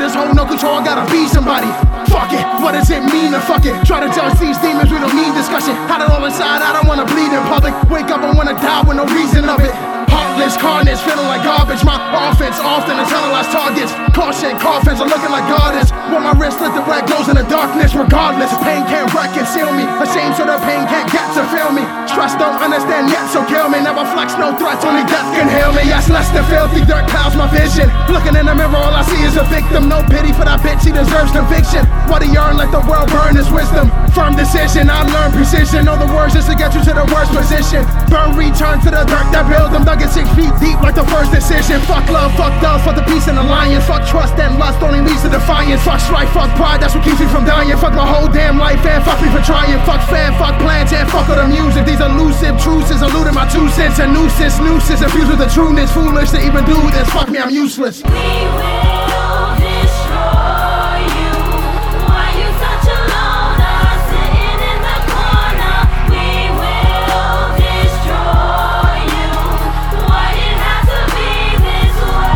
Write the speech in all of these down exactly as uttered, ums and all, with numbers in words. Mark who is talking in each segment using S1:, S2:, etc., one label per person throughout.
S1: leaders hold no control, I gotta be somebody. Fuck it, what does it mean to fuck it? Try to judge these demons, we don't need discussion. Had it all inside, I don't wanna bleed in public. Wake up and wanna die with no reason of it. Heartless carnage, feeling like garbage. My offense often internalized targets. Caution, coffins are looking like goddess. With my wrist lit, the red glows in the darkness. Regardless, pain can't reconcile me. Ashamed so the pain can't get to feel me. Stress don't understand yet, so kill me. Never flex, no threats, only death can heal me. Yes, less than filthy dirt clouds my vision. Looking in the mirror, all I see is a victim. No pity for that bitch, he deserves conviction. What he earned, let the world burn his wisdom. Firm decision, I learned precision. Know the words just to get you to the worst position. Burn, return to the dirt that build them. Dug it six feet deep like the first decision. Fuck love, fuck love, fuck the peace and alliance. Fuck trust and lust, only leads to defiance. Fuck strife, fuck pride, that's what keeps me from dying. Fuck my whole damn life and fuck me for trying. Fuck fan, fuck plans and fuck all the music. These elusive truths is eluding my two cents. A nuisance, nuisance, infused with the trueness. Foolish to even do this, fuck me, I'm useless.
S2: We will destroy you. Why you such a loner, sitting in the corner? We will destroy you. Why it has to be this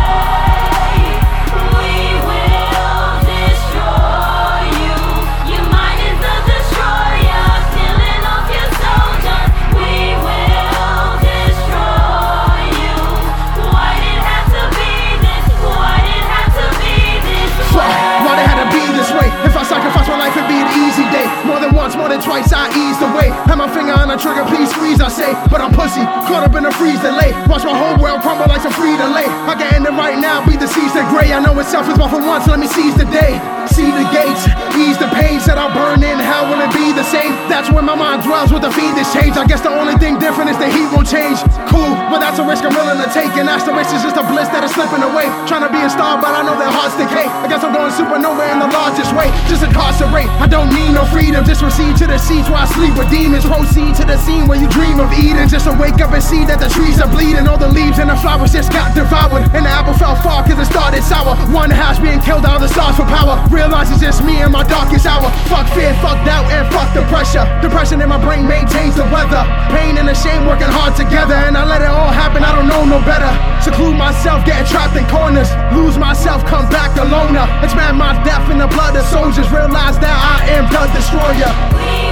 S2: way? We will destroy you. Your mind is a destroyer, killing off your soldiers. We will destroy you. Why it have to be this? Why it have to be this way?
S1: Why they had to be this way? If I sacrifice my life, it'd be an easy day. More than once, more than twice, I eased away. Had my finger on the trigger, please squeeze, I say. But I'm pussy, caught up in a freeze delay. Watch my whole world crumble like some free delay. I can end it right now, be the seeds that gray. I know it's selfish, but for once, let me seize the day. See the gates, ease the pain. Said I'll burn in hell, will it be the same? That's when my mind dwells with the fiendish change. I guess the only thing different is the heat won't change. Cool, but that's a risk I'm willing to take. And that's the risk is just a bliss that is slipping away. Trying to be a star, but I know their hearts decay. I guess I'm going supernova in the largest way. Just incarcerate, I don't need no freedom. Just recede to the seats where I sleep with demons. Proceed to the scene where you dream of Eden. Just to wake up and see that the trees are bleeding. All the leaves and the flowers just got devoured. And the apple fell far cause it started sour. One house being killed out of the stars for power. Realize it's just me in my darkest hour. Fuck fear, fuck doubt, and fuck the pressure. Depression in my brain maintains the weather. Pain and the shame working hard together. And I let it all happen, I don't know no better. Seclude myself, getting trapped in corners. Lose myself, come back a loner. Expand my death in the blood of soldiers. Realize that I am the destroyer.
S2: We